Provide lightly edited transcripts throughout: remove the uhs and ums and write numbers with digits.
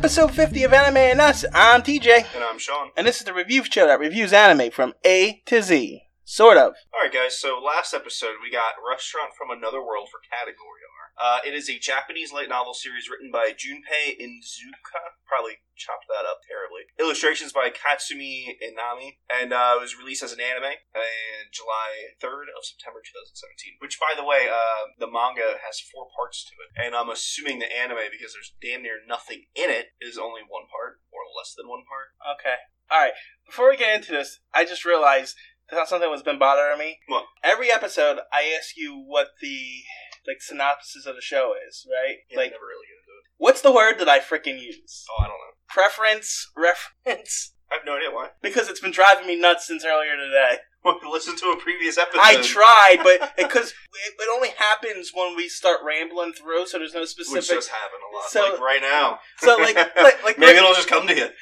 episode 50 of Anime and Us. I'm TJ. And I'm Sean. And this is the review show that reviews anime from A to Z. Sort of. Alright guys, so last episode we got Restaurant from Another World for Category R. It is a Japanese light novel series written by Junpei Iizuka. Probably chopped that up terribly. Illustrations by Katsumi Inami. And it was released as an anime on July 3rd of September 2017. Which, by the way, the manga has 4 parts to it. And I'm assuming the anime, because there's damn near nothing in it, is only 1 part, or less than 1 part. Okay. Alright. Before we get into this, I just realized that's something that's been bothering me. What? Every episode, I ask you what the synopsis of the show is, right? Yeah, I never really get into it. What's the word that I freaking use? Oh, I don't know. Preference, reference. I have no idea why. Because it's been driving me nuts since earlier today. Well, listen to a previous episode. I tried, but because it only happens when we start rambling through, so there's no specific. Which does happen a lot, so, like right now. So like maybe it'll just come to you.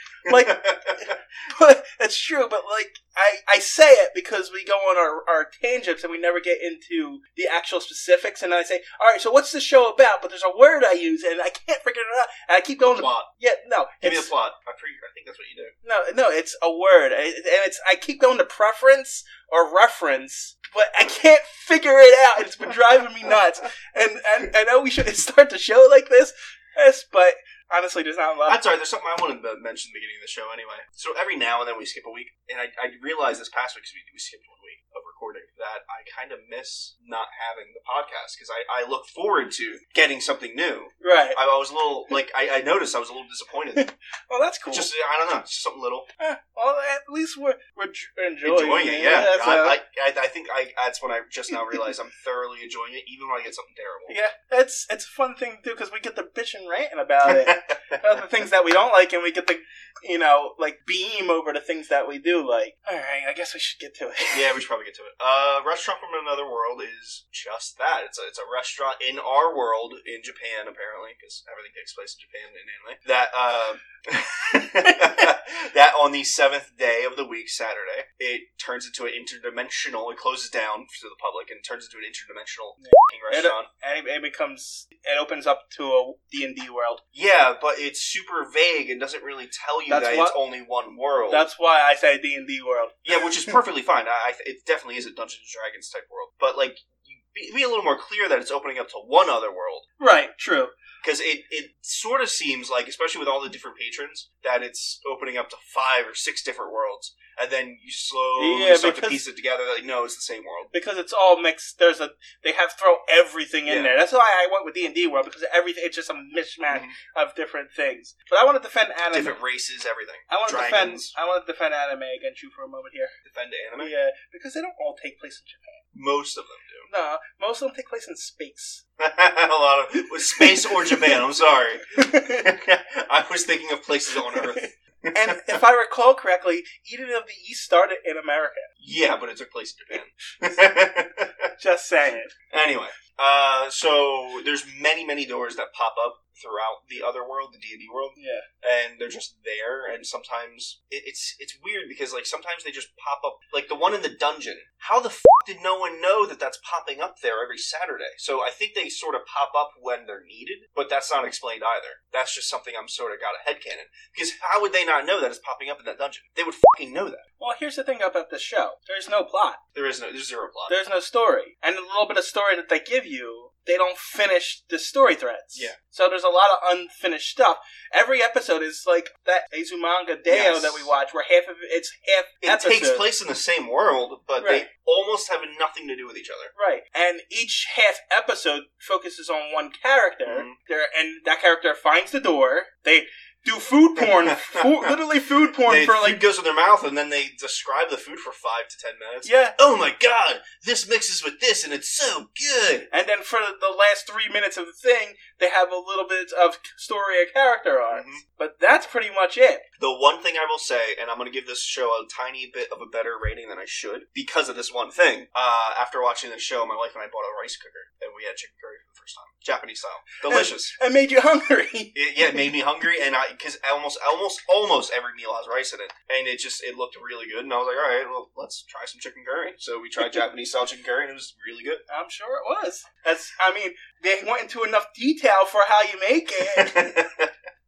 But it's true. But I say it because we go on our tangents and we never get into the actual specifics. And then I say, all right, so what's the show about? But there's a word I use and I can't figure it out. And I keep going. Plot. Give me the plot. I think that's what you do. No, it's a word, and I keep going to preference or reference, but I can't figure it out. It's been driving me nuts. And I know we shouldn't start the show like this, but honestly, there's not a lot. That's all right. There's something I wanted to mention at the beginning of the show anyway. So every now and then we skip a week, and I realized this past week, because we skipped 1 week of recording, that I kind of miss not having the podcast, because I look forward to getting something new. Right. I was a little, I noticed I was a little disappointed. Well, that's cool. Just, I don't know, it's just something little. Well, at least we're enjoying it. Yeah. I think that's when I just now realized I'm thoroughly enjoying it, even when I get something terrible. Yeah, it's a fun thing to do, because we get to bitch and ranting about it. The things that we don't like, and we get to, beam over the things that we do like. Alright, I guess we should get to it. Yeah, we should probably get to it. Restaurant from Another World is just that. It's a restaurant in our world, in Japan, apparently, because everything takes place in Japan in anime. That on the 7th day of the week, Saturday, it turns into an interdimensional, it closes down to the public, and turns into an interdimensional restaurant. And it opens up to a D&D world. Yeah, but it's super vague and doesn't really tell you it's only one world. That's why I say D&D world. Yeah, which is perfectly fine. It definitely is a Dungeons & Dragons type world. But, be a little more clear that it's opening up to one other world. Right, true. Because it sort of seems like, especially with all the different patrons, that it's opening up to 5 or 6 different worlds. And then you slowly start to piece it together that, no, it's the same world. Because it's all mixed. They have throw everything in there. That's why I went with D&D world, because everything, it's just a mishmash of different things. But I want to defend anime. Different races, everything. I want to defend anime against you for a moment here. Defend anime? Yeah, because they don't all take place in Japan. Most of them do. No, most of them take place in space. A lot of space or Japan. I'm sorry. I was thinking of places on Earth. And if I recall correctly, Eden of the East started in America. Yeah, but it took place in Japan. Just saying. Anyway, so there's many, many doors that pop up throughout the other world, the D&D world. Yeah. And they're just there, and sometimes it's weird because sometimes they just pop up. Like the one in the dungeon. How the did no one know that that's popping up there every Saturday? So I think they sort of pop up when they're needed, but that's not explained either. That's just something I'm sort of got a headcanon. Because how would they not know that it's popping up in that dungeon? They would know that. Well, here's the thing about the show. There's no plot. There's zero plot. There's no story. And the little bit of story that they give you, they don't finish the story threads. Yeah. So there's a lot of unfinished stuff. Every episode is like that Azumanga Daioh that we watch, where half of it's half episode. It takes place in the same world, but they almost have nothing to do with each other. Right. And each half episode focuses on one character, and that character finds the door. They do food porn, literally food porn food goes in their mouth, and then they describe the food for 5 to 10 minutes. Yeah. Oh my god, this mixes with this, and it's so good. And then for the last 3 minutes of the thing, they have a little bit of story and character arcs. But that's pretty much it. The one thing I will say, and I'm going to give this show a tiny bit of a better rating than I should, because of this one thing. After watching this show, my wife and I bought a rice cooker, and we had chicken curry for the first time. Japanese style. Delicious. It made you hungry. It made me hungry, and because almost every meal has rice in it, and it looked really good, and I was like, all right, well, let's try some chicken curry. So we tried Japanese style chicken curry, and it was really good. I'm sure it was. They went into enough detail for how you make it.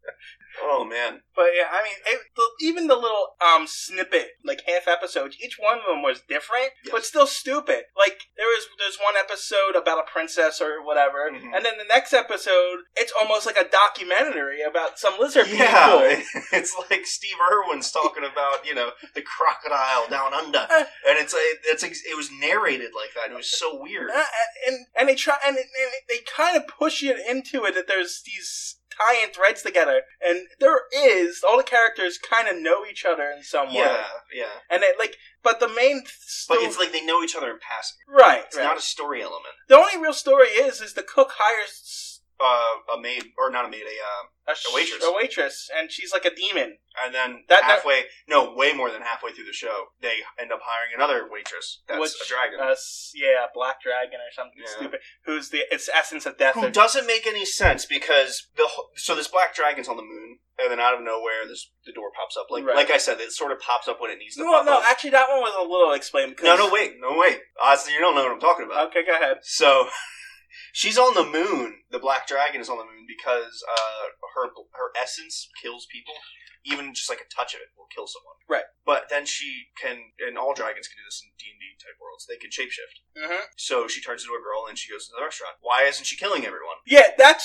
Oh, man. But yeah, I mean, even the little snippet, like half episodes, each one of them was different, but still stupid. Like there's one episode about a princess or whatever, and then the next episode, it's almost like a documentary about some lizard people. Yeah, it's like Steve Irwin's talking about the crocodile down under, and it was narrated like that. And it was so weird. And they try and they kind of push it into it that there's these tie-in threads together, and all the characters kind of know each other in some way. Yeah. And but the main but it's like they know each other in passing. Right. It's not a story element. The only real story is the cook hires a maid, or not a maid, a waitress. A waitress, and she's like a demon. And then way more than halfway through the show, they end up hiring another waitress that's a dragon. A black dragon or something stupid, who's its essence of death. Who doesn't make any sense, because this black dragon's on the moon, and then out of nowhere, the door pops up. Like I said, it sort of pops up when it needs to pop up. No, actually, that one was a little explained. No, wait. So you don't know what I'm talking about. Okay, go ahead. So... she's on the moon. The black dragon is on the moon because her essence kills people. Even just like a touch of it will kill someone. Right. But then she can, and all dragons can do this in D&D type worlds, they can shapeshift. Mm-hmm. So she turns into a girl and she goes to the restaurant. Why isn't she killing everyone? Yeah, that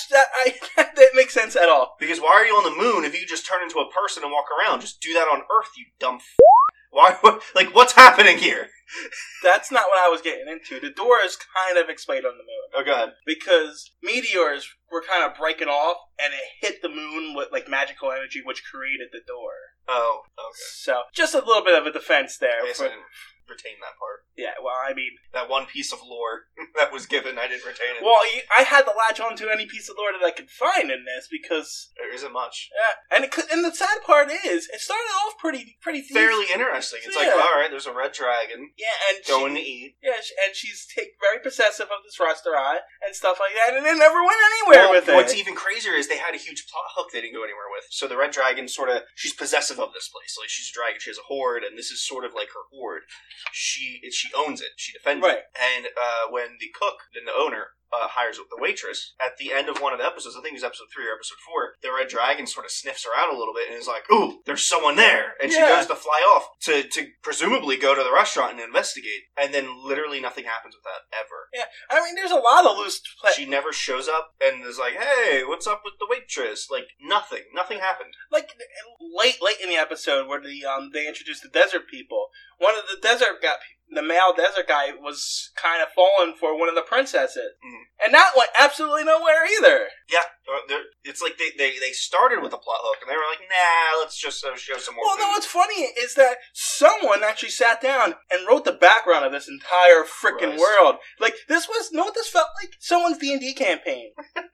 makes sense at all. Because why are you on the moon if you just turn into a person and walk around? Just do that on Earth, you dumb Why? Like, what's happening here? That's not what I was getting into. The door is kind of explained on the moon. Oh, God. Because meteors were kind of breaking off, and it hit the moon with, like, magical energy, which created the door. Oh, okay. So, just a little bit of a defense there. I didn't retain that part. Yeah, well, I mean... that one piece of lore that was given, I didn't retain it. Well, I had to latch on to any piece of lore that I could find in this, because... there isn't much. Yeah, and the sad part is, it started off pretty fairly interesting. It's like, alright, there's a red dragon. Yeah, and going to eat. Yeah, and she's very possessive of this restaurant and stuff like that, and it never went anywhere with it. What's even crazier is they had a huge plot hook they didn't go anywhere with. So the red dragon she's possessive of this place. Like, she's a dragon, she has a horde, and this is sort of like her horde. She owns it. She defends it. And when the cook, then the owner, hires the waitress, at the end of one of the episodes, I think it was episode 3 or episode 4, the red dragon sort of sniffs her out a little bit and is like, ooh, there's someone there. And she goes to fly off to presumably go to the restaurant and investigate. And then literally nothing happens with that, ever. Yeah, I mean, there's a lot of loose... She never shows up and is like, hey, what's up with the waitress? Like, nothing. Nothing happened. Like, late in the episode where they introduced the desert people, one of the the male desert guy was kind of falling for one of the princesses. Mm. And that went absolutely nowhere either. Yeah. It's like they started with a plot hook, and they were like, nah, let's just show some more. Well, no, what's funny is that someone actually sat down and wrote the background of this entire freaking world. Like, this felt like? Someone's D&D campaign.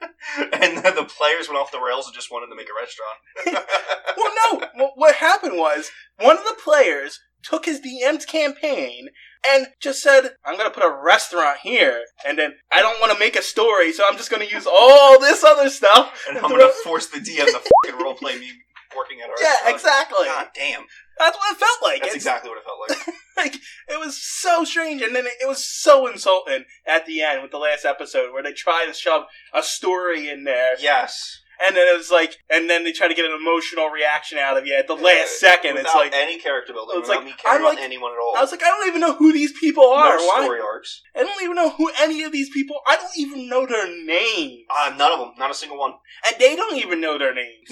And then the players went off the rails and just wanted to make a restaurant. Well, no. What happened was, one of the players took his DM's campaign and just said, I'm going to put a restaurant here, and then I don't want to make a story, so I'm just going to use all this other stuff. And I'm going to force the DM to fucking roleplay me working at a restaurant. Yeah, exactly. God damn. That's what it felt like. That's exactly what it felt like. Like, it was so strange, and then it was so insulting at the end with the last episode, where they tried to shove a story in there. Yes. And then it was like, and then they try to get an emotional reaction out of you at the last second. Without it's like any character building, it's without like, me caring about anyone at all. I was like, I don't even know who these people are. No story arcs. I don't even know who any of these people. I don't even know their names. None of them, not a single one. And they don't even know their names.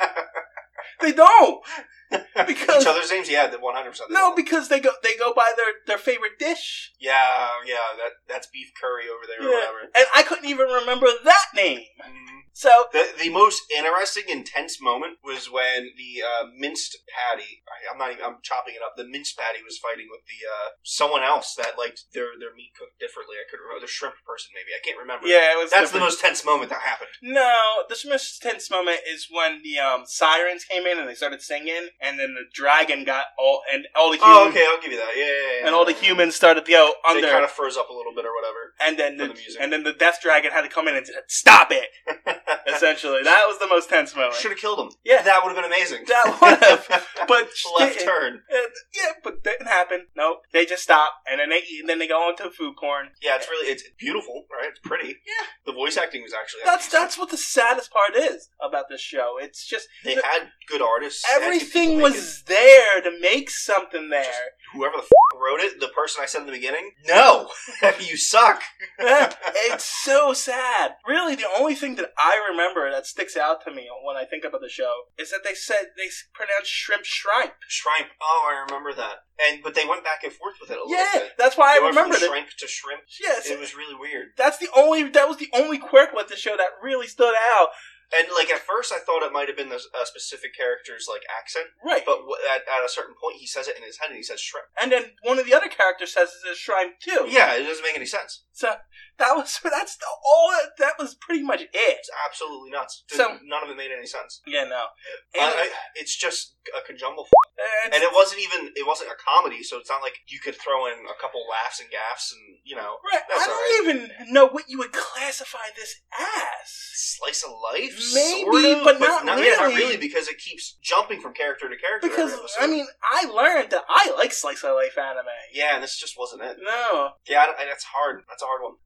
They don't. Because each other's names, yeah, 100%. No, because they go by their favorite dish. Yeah, that's beef curry over there or whatever. And I couldn't even remember that name. Mm-hmm. So the most interesting, intense moment was when the minced patty. I'm chopping it up. The minced patty was fighting with the someone else that liked their meat cooked differently. I couldn't remember. The shrimp person, maybe. I can't remember. Yeah, it was. That's the most tense moment that happened. No, the most tense moment is when the sirens came in and they started singing, and then the dragon got all the humans. Oh, okay, I'll give you that. Yeah. And all the humans started to go under. They kind of froze up a little bit or whatever. And then the death dragon had to come in and said, "Stop it." Essentially, that was the most tense moment. Should have killed him. Yeah. That would have been amazing. That would have, but left turn. Yeah, but that didn't happen. Nope. They just stop, and then they go into food porn. Yeah, it's beautiful, right? It's pretty. Yeah. The voice acting was actually that's what the saddest part is about this show. It's just they had good artists. Everything was there to make something there. Just whoever the wrote it, the person I said in the beginning, no, you suck. It's so sad. Really, the only thing that I remember that sticks out to me when I think about the show is that they pronounced shrimp shrimp. Shrimp. Oh, I remember that. But they went back and forth with it a little bit. Yeah, that's why I remembered it. Shrimp to shrimp. Yes, it was really weird. That was the only quirk with the show that really stood out. And, like, at first I thought it might have been the specific character's, like, accent. Right. But at a certain point, he says it in his head, and he says shrimp. And then one of the other characters says it's a shrimp, too. Yeah, it doesn't make any sense. So, that was pretty much it. It's absolutely nuts. None of it made any sense. Yeah, no. It's just a conjumble and it wasn't a comedy, so it's not like you could throw in a couple laughs and gaffs and, Right. I don't even know what you would classify this as. Slice of life? Maybe, sort of, but not really. Yeah, not really, because it keeps jumping from character to character. Because, I learned that I like slice of life anime. Yeah, and this just wasn't it. No. Yeah, that's hard. That's a hard one.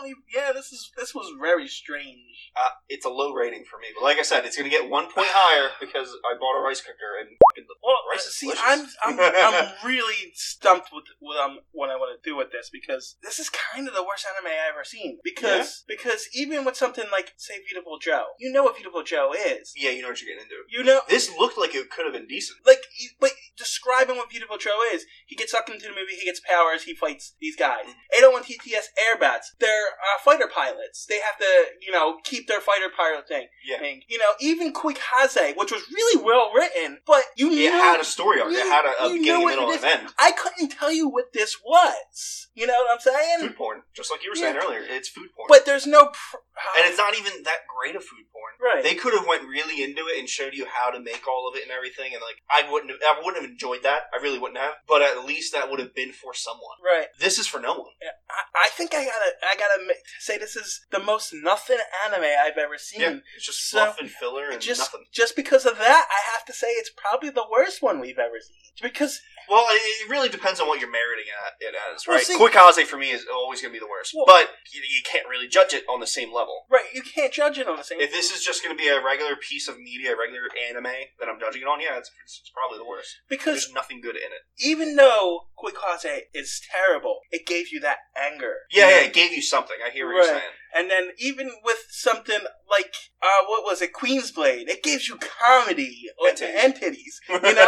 This was very strange. It's a low rating for me, but like I said, it's going to get 1 point higher because I bought a rice cooker and rice is delicious. I'm really stumped with what I want to do with this, because this is kind of the worst anime I've ever seen. Because even with something like, say, Beautiful Joe, you know what Beautiful Joe is. Yeah, you know what you're getting into. You know, this looked like it could have been decent. But describing what Beautiful Joe is, he gets sucked into the movie, he gets powers, he fights these guys. 801 TTS Airbats, they're fighter pilots. They have to, keep their fighter pilot thing. Yeah. And, even Quick-Haze, which was really well written, but it had a story arc. It had a beginning, middle, and end. I couldn't tell you what this was. You know what I'm saying? Food porn. Just like you were saying earlier. It's food porn. But there's no... and it's not even that great of food porn. Right. They could have went really into it and showed you how to make all of it and everything, and I wouldn't have enjoyed that. I really wouldn't have. But at least that would have been for someone. Right. This is for no one. Yeah, I think I gotta say this is the most nothing anime I've ever seen. Yeah, it's just fluff and filler and nothing. Just because of that, I have to say it's probably the worst one we've ever seen. Because... Well, it really depends on what you're meriting it as, right? Well, Quick-Haze for me is always going to be the worst. But you can't really judge it on the same level. Right, you can't judge it on the same level. If this is just going to be a regular piece of media, a regular anime that I'm judging it on, it's probably the worst. Because there's nothing good in it. Even though Quick-Haze is terrible, it gave you that anger. Yeah, it gave you something. I hear what you're saying. And then even with something like, what was it, Queensblade, it gives you comedy and titties.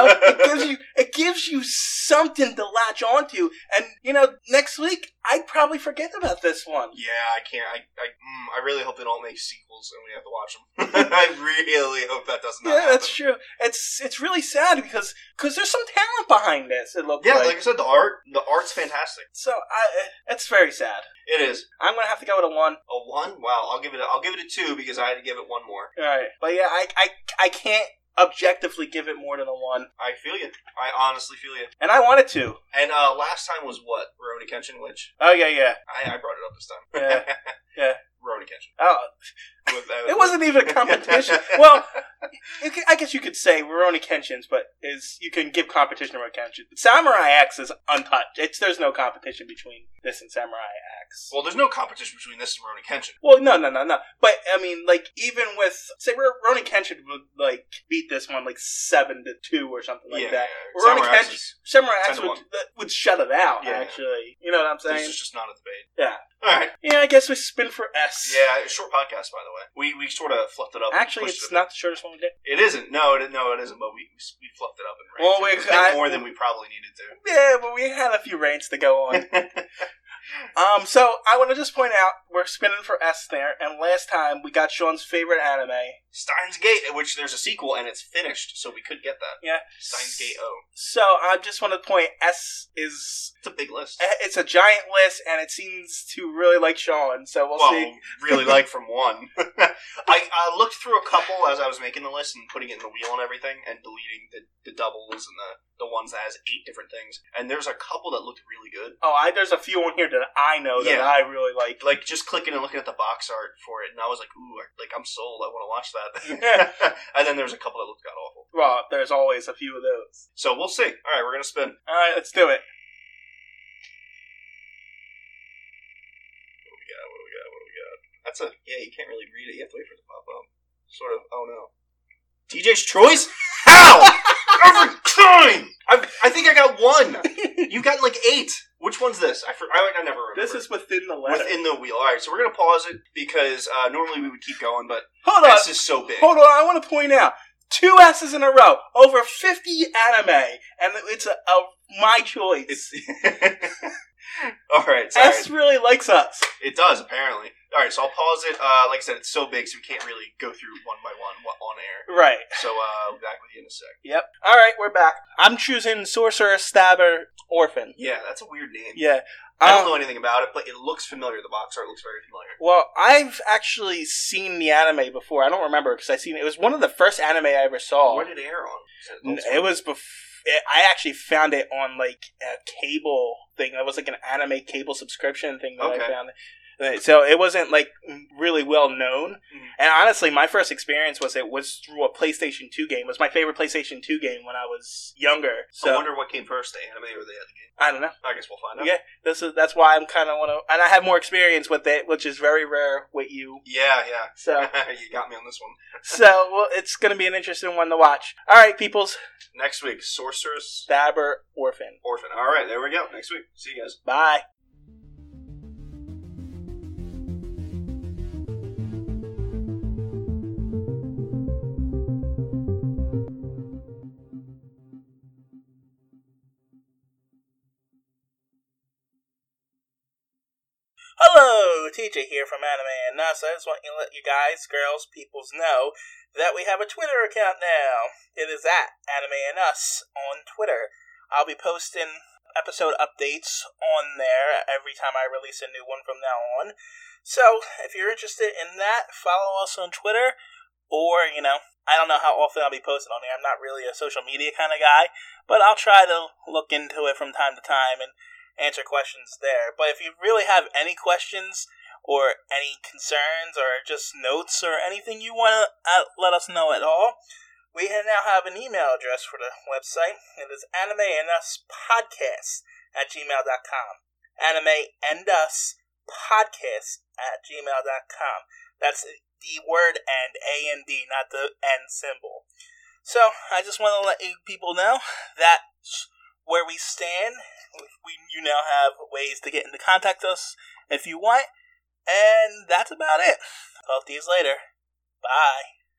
It gives you something to latch onto. And, next week, I'd probably forget about this one. Yeah, I can't. I really hope they don't make sequels and we have to watch them. I really hope that doesn't happen. Yeah, that's true. It's really sad because there's some talent behind this, it looks like. Yeah, like I said, the art's fantastic. So, it's very sad. It is. I'm gonna have to go with a 1. A 1? Wow, I'll give it a 2 because I had to give it 1 more. Alright. But yeah, I can't objectively give it more than a 1. I feel you. I honestly feel you. And I wanted to. And last time was what? Rurouni Kenshin, which... Oh, yeah. I brought it up this time. Yeah. Rurouni Kenshin. Oh. It wasn't even a competition. Well, I guess you could say Rurouni Kenshin's, but you can give competition to Rurouni Kenshin. Samurai X is untouched. There's no competition between this and Samurai X. Well, there's no competition between this and Rurouni Kenshin. Well, no. But, even with... Say, Rurouni Kenshin would, beat this one, 7-2 or something like that. Yeah. Samurai X would shut it out, actually. You know what I'm saying? This is just not a debate. Yeah. Alright. Yeah, I guess we spin for S. Yeah, short podcast, by the way. We sort of fluffed it up. Actually, it's not the shortest one we did. It isn't. No, it isn't, but we fluffed it up and ranked it more than we probably needed to. Yeah, but we had a few ranks to go on. So I want to just point out, we're spinning for S there, and last time we got Sean's favorite anime. Steins Gate, which there's a sequel, and it's finished, so we could get that. Yeah. Steins Gate O. So I just want to point, S is... It's a big list. It's a giant list, and it seems to really like Sean, so we'll see. Really like from 1. I looked through a couple as I was making the list and putting it in the wheel and everything, and deleting the doubles and the ones that has 8 different things. And there's a couple that looked really good. Oh, there's a few on here that that I know that Yeah. I really like. Like, just clicking and looking at the box art for it, and I was like, ooh, I'm sold. I want to watch that. And then there's a couple that looked god awful. Well, there's always a few of those. So we'll see. All right, we're going to spin. All right, let's do it. What do we got? That's you can't really read it. You have to wait for it to pop up. Sort of, oh no. TJ's Choice? How? Every time! I think I got one. You got like 8. Which one's this? I never remember. This is within the letter. Within the wheel. All right, so we're going to pause it because normally we would keep going, but Hold on. this is so big. Hold on, I want to point out. 2 S's in a row. Over 50 anime. And it's my choice. It's all right, sorry. S really likes us. It does, apparently. All right, so I'll pause it. Like I said, it's so big, so we can't really go through one by one on air. Right. So, back with you in a sec. Yep. All right, we're back. I'm choosing Sorcerer, Stabber, Orphan. Yeah, that's a weird name. Yeah. I don't know anything about it, but it looks familiar. The box art looks very familiar. Well, I've actually seen the anime before. I don't remember because it was one of the first anime I ever saw. Where did it air on? It was before. I actually found it on like a cable thing. It was like an anime cable subscription thing that I found. So it wasn't like really well known. Mm-hmm. And honestly, my first experience was through a PlayStation 2 game. It was my favorite PlayStation 2 game when I was younger. So I wonder what came first, the anime or the game. I don't know. I guess we'll find out. Yeah, that's why I'm kind of want to, and I have more experience with it, which is very rare with you. Yeah. So you got me on this one. So well, it's going to be an interesting one to watch. All right, peoples. Next week, Sorceress, Stabber, Orphan. All right, there we go. Next week. See you guys. Bye. Hello, TJ here from Anime and Us. I just want to let you guys, girls, peoples know that we have a Twitter account now. It is at Anime and Us on Twitter. I'll be posting episode updates on there every time I release a new one from now on. So, if you're interested in that, follow us on Twitter, or, I don't know how often I'll be posting on there. I'm not really a social media kind of guy, but I'll try to look into it from time to time and answer questions there. But if you really have any questions or any concerns or just notes or anything you want to let us know at all, we now have an email address for the website. It is animeanduspodcast@gmail.com. animeanduspodcast@gmail.com. That's the word and, A-N-D, not the N symbol. So, I just want to let you people know that where we stand. You now have ways to get into contact us if you want. And that's about it. Talk to you later. Bye.